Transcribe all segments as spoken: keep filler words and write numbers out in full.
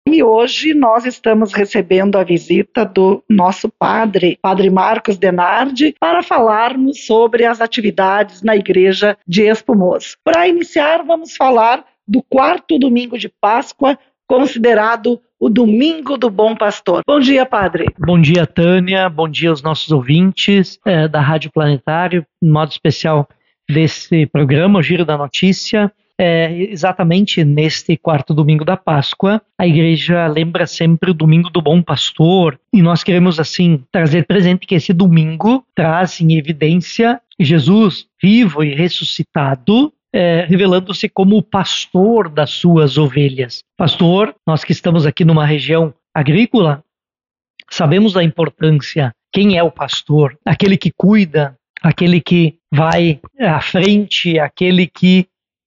E hoje nós estamos recebendo a visita do nosso padre, Padre Marcos Denardi, para falarmos sobre as atividades na igreja de Espumoso. Para iniciar, vamos falar do quarto domingo de Páscoa, considerado o Domingo do Bom Pastor. Bom dia, padre. Bom dia, Tânia. Bom dia aos nossos ouvintes é, da Rádio Planetário, em modo especial desse programa, o Giro da Notícia. É, exatamente neste quarto domingo da Páscoa, a igreja lembra sempre o Domingo do Bom Pastor, e nós queremos assim trazer presente que esse domingo traz em evidência Jesus vivo e ressuscitado, é, revelando-se como o pastor das suas ovelhas. Pastor, nós que estamos aqui numa região agrícola, sabemos da importância. Quem é o pastor? Aquele que cuida, aquele que vai à frente, aquele que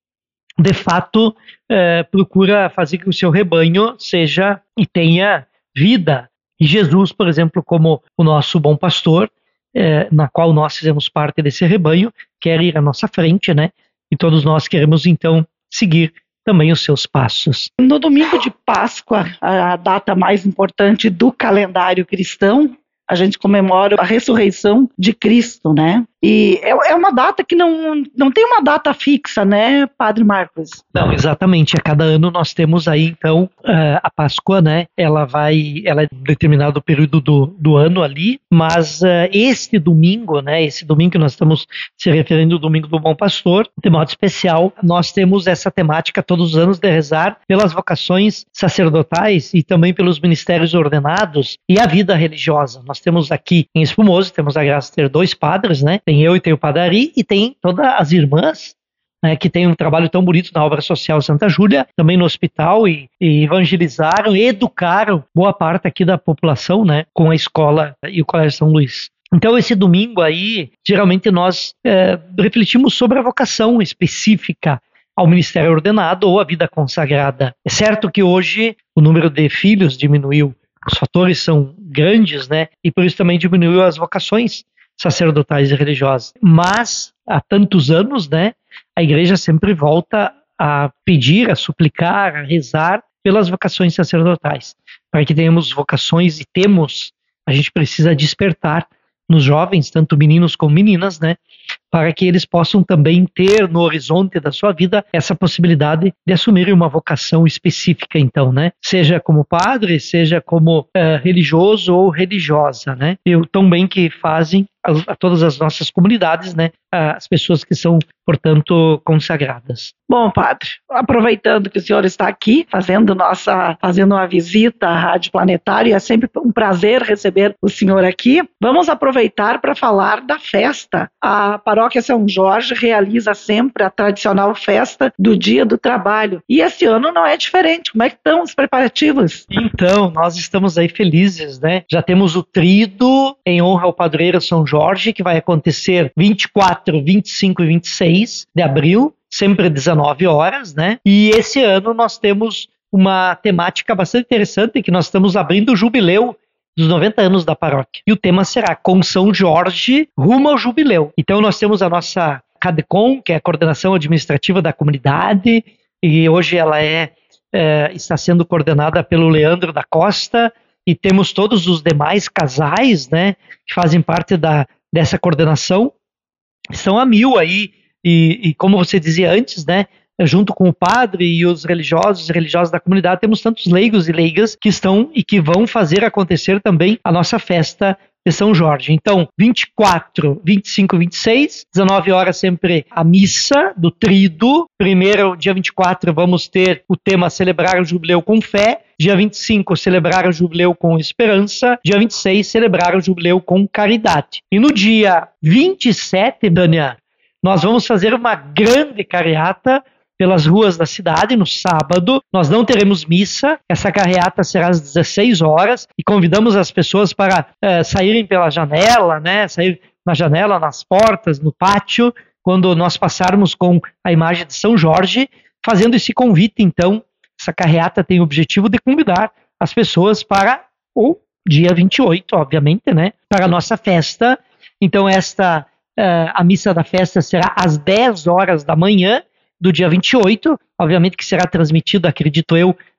de fato, eh, procura fazer que o seu rebanho seja e tenha vida. E Jesus, por exemplo, como o nosso bom pastor, eh, na qual nós fizemos parte desse rebanho, quer ir à nossa frente, né? E todos nós queremos, então, seguir também os seus passos. No domingo de Páscoa, a data mais importante do calendário cristão, a gente comemora a ressurreição de Cristo, né? E é uma data que não, não tem uma data fixa, né, Padre Marcos? Não, exatamente. A cada ano nós temos aí, então, a Páscoa, né? Ela vai, ela é determinado período do, do ano ali, mas uh, este domingo, né? Esse domingo que nós estamos se referindo ao Domingo do Bom Pastor, de modo especial, nós temos essa temática todos os anos de rezar pelas vocações sacerdotais e também pelos ministérios ordenados e a vida religiosa. Nós temos aqui em Espumoso, temos a graça de ter dois padres, né? Tem eu e tem o Padre Ari, e tem todas as irmãs, né, que tem um trabalho tão bonito na obra social Santa Júlia, também no hospital, e, e evangelizaram e educaram boa parte aqui da população, né, com a escola e o Colégio São Luís. Então esse domingo aí, geralmente nós é, refletimos sobre a vocação específica ao ministério ordenado ou à vida consagrada. É certo que hoje o número de filhos diminuiu, os fatores são grandes, né, e por isso também diminuiu as vocações sacerdotais e religiosas. Mas há tantos anos, né, a igreja sempre volta a pedir, a suplicar, a rezar pelas vocações sacerdotais. Para que tenhamos vocações e temos, a gente precisa despertar nos jovens, tanto meninos como meninas, né, para que eles possam também ter no horizonte da sua vida essa possibilidade de assumir uma vocação específica, então, né, seja como padre, seja como uh, religioso ou religiosa, né, e tão bem que fazem a, a todas as nossas comunidades, né, as pessoas que são, portanto, consagradas. Bom, padre, aproveitando que o senhor está aqui, fazendo, nossa, fazendo uma visita à Rádio Planetário, é sempre um prazer receber o senhor aqui. Vamos aproveitar para falar da festa. A Paróquia São Jorge realiza sempre a tradicional festa do Dia do Trabalho. E esse ano não é diferente. Como é que estão os preparativos? Então, nós estamos aí felizes, né? Já temos o Tríduo em honra ao padroeiro São Jorge, que vai acontecer vinte e quatro, vinte e cinco e vinte e seis de abril, sempre às dezenove horas, né? E esse ano nós temos uma temática bastante interessante, que nós estamos abrindo o jubileu dos noventa anos da paróquia. E o tema será Com São Jorge rumo ao jubileu. Então nós temos a nossa CADECOM, que é a coordenação administrativa da comunidade, e hoje ela é, é está sendo coordenada pelo Leandro da Costa, e temos todos os demais casais, né, que fazem parte da, dessa coordenação, estão a mil aí, e, e como você dizia antes, né, junto com o padre e os religiosos e religiosas da comunidade, temos tantos leigos e leigas que estão e que vão fazer acontecer também a nossa festa de São Jorge. Então, vinte e quatro, vinte e cinco, vinte e seis, dezenove horas sempre a missa do Tríduo. Primeiro, dia vinte e quatro, vamos ter o tema Celebrar o Jubileu com Fé. Dia vinte e cinco, celebrar o Jubileu com Esperança. Dia vinte e seis, celebrar o Jubileu com Caridade. E no dia vinte e sete, Dânia, nós vamos fazer uma grande carreata pelas ruas da cidade no sábado. Nós não teremos missa, essa carreata será às dezesseis horas e convidamos as pessoas para uh, saírem pela janela, né, sair na janela, nas portas, no pátio, quando nós passarmos com a imagem de São Jorge, fazendo esse convite. Então, essa carreata tem o objetivo de convidar as pessoas para o dia vinte e oito, obviamente, né, para a nossa festa. Então, esta, uh, a missa da festa será às dez horas da manhã, do dia vinte e oito, obviamente que será transmitido, acredito eu,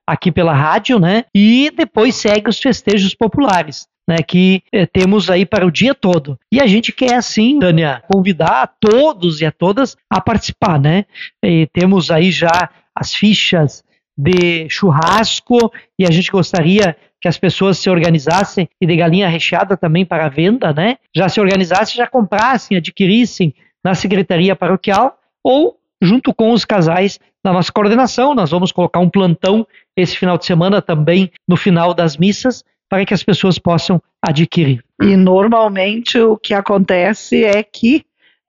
aqui pela rádio, né? E depois segue os festejos populares, né, que eh, temos aí para o dia todo. E a gente quer, assim, Tânia, convidar a todos e a todas a participar, né? E temos aí já as fichas de churrasco e a gente gostaria que as pessoas se organizassem, e de galinha recheada também para venda, né? Já se organizassem, já comprassem, adquirissem na Secretaria Paroquial ou junto com os casais da nossa coordenação. Nós vamos colocar um plantão esse final de semana também no final das missas para que as pessoas possam adquirir. E normalmente o que acontece é que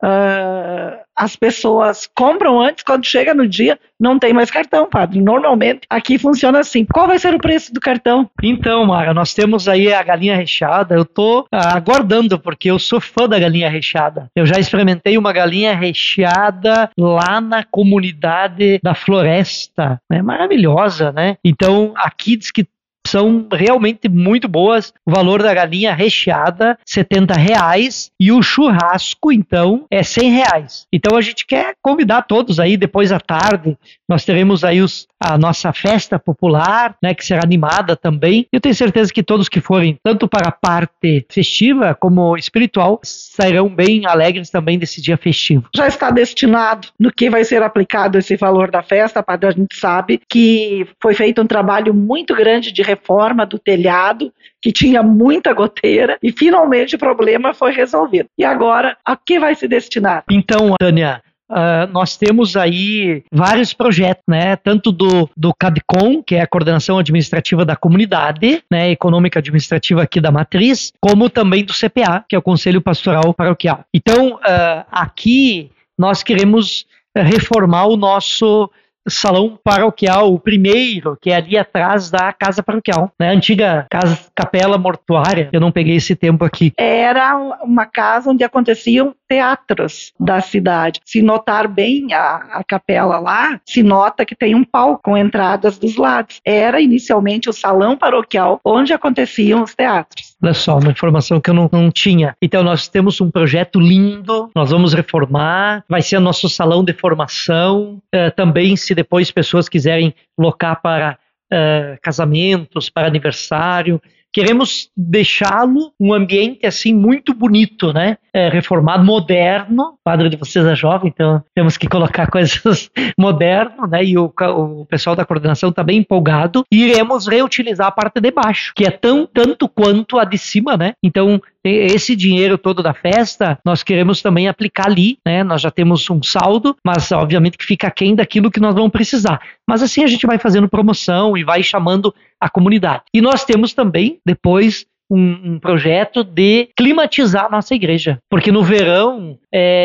uh, as pessoas compram antes, quando chega no dia, não tem mais cartão, padre. Normalmente aqui funciona assim. Qual vai ser o preço do cartão? Então, Mara, nós temos aí a galinha recheada. Eu tô uh, aguardando, porque eu sou fã da galinha recheada. Eu já experimentei uma galinha recheada lá na comunidade da Floresta. É maravilhosa, né? Então, aqui diz que são realmente muito boas. O valor da galinha recheada, setenta reais, e o churrasco, então, é cem reais. Então a gente quer convidar todos aí, depois à tarde, nós teremos aí os, a nossa festa popular, né, que será animada também. Eu tenho certeza que todos que forem, tanto para a parte festiva como espiritual, sairão bem alegres também desse dia festivo. Já está destinado no que vai ser aplicado esse valor da festa, padre? A gente sabe que foi feito um trabalho muito grande de reforma do telhado, que tinha muita goteira, e finalmente o problema foi resolvido. E agora, a que vai se destinar? Então, Tânia, Uh, nós temos aí vários projetos, né? Tanto do, do CADCOM, que é a Coordenação Administrativa da Comunidade, né? Econômica Administrativa aqui da Matriz, como também do C P A, que é o Conselho Pastoral Paroquial. Então, uh, aqui nós queremos reformar o nosso salão paroquial, o primeiro, que é ali atrás da casa paroquial, né? Antiga casa, capela mortuária. Eu não peguei esse tempo aqui. Era uma casa onde aconteciam teatros da cidade. Se notar bem a, a capela lá, se nota que tem um palco com entradas dos lados. Era inicialmente o salão paroquial onde aconteciam os teatros. Olha só, uma informação que eu não, não tinha. Então nós temos um projeto lindo, nós vamos reformar, vai ser o nosso salão de formação, uh, também se depois pessoas quiserem locar para uh, casamentos, para aniversário. Queremos deixá-lo um ambiente assim muito bonito, né? É, reformado, moderno. O padre de vocês é jovem, então temos que colocar coisas modernas, né? E o, o pessoal da coordenação está bem empolgado. E iremos reutilizar a parte de baixo, que é tão, tanto quanto a de cima, né? Então, esse dinheiro todo da festa, nós queremos também aplicar ali, né? Nós já temos um saldo, mas obviamente que fica aquém daquilo que nós vamos precisar. Mas assim a gente vai fazendo promoção e vai chamando a comunidade. E nós temos também, depois, um, um projeto de climatizar a nossa igreja. Porque no verão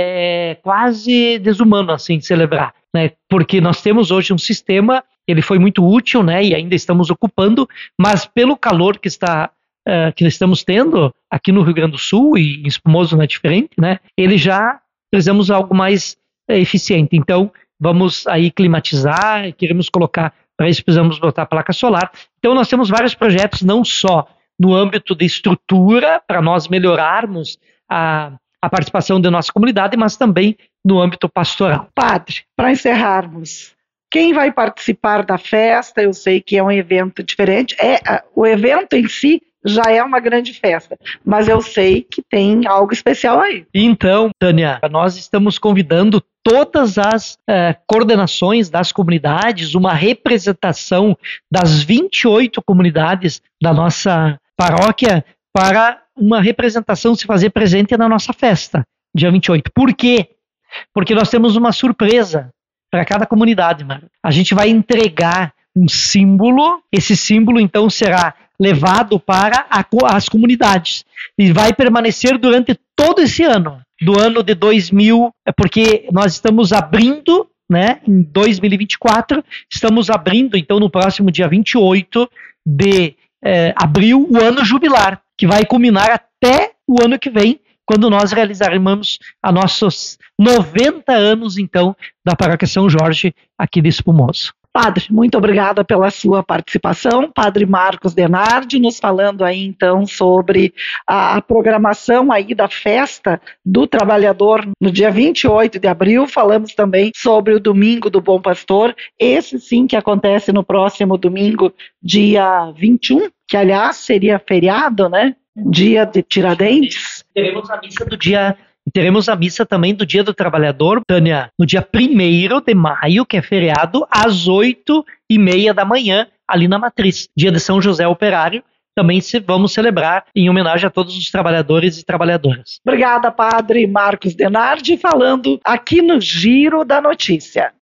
é quase desumano, assim, celebrar, né? Porque nós temos hoje um sistema, ele foi muito útil, né? E ainda estamos ocupando, mas pelo calor que está Uh, que estamos tendo aqui no Rio Grande do Sul, e em Espumoso não é diferente, né? Ele já precisamos de algo mais uh, eficiente. Então, vamos aí climatizar, queremos colocar, para isso precisamos botar placa solar. Então, nós temos vários projetos, não só no âmbito de estrutura, para nós melhorarmos a, a participação da nossa comunidade, mas também no âmbito pastoral. Padre, para encerrarmos, quem vai participar da festa? Eu sei que é um evento diferente. É, o evento em si já é uma grande festa, mas eu sei que tem algo especial aí. Então, Tânia, nós estamos convidando todas as uh, coordenações das comunidades, uma representação das vinte e oito comunidades da nossa paróquia, para uma representação se fazer presente na nossa festa, dia vinte e oito. Por quê? Porque nós temos uma surpresa para cada comunidade, mano. A gente vai entregar um símbolo, esse símbolo então será levado para a, as comunidades e vai permanecer durante todo esse ano, do ano de dois mil, porque nós estamos abrindo, né, em dois mil e vinte e quatro, estamos abrindo então no próximo dia vinte e oito de eh, abril o ano jubilar, que vai culminar até o ano que vem, quando nós realizaremos a nossos noventa anos, então, da Paróquia São Jorge, aqui de Espumoso. Padre, muito obrigada pela sua participação. Padre Marcos Denardi, nos falando aí então sobre a, a programação aí da festa do trabalhador no dia vinte e oito de abril. Falamos também sobre o Domingo do Bom Pastor, esse sim que acontece no próximo domingo, dia vinte e um, que aliás seria feriado, né? Dia de Tiradentes. Teremos a missa do dia... E teremos a missa também do Dia do Trabalhador, Tânia, no dia primeiro de maio, que é feriado, às oito e meia da manhã, ali na Matriz. Dia de São José Operário, também se, vamos celebrar em homenagem a todos os trabalhadores e trabalhadoras. Obrigada, Padre Marcos Denardi, falando aqui no Giro da Notícia.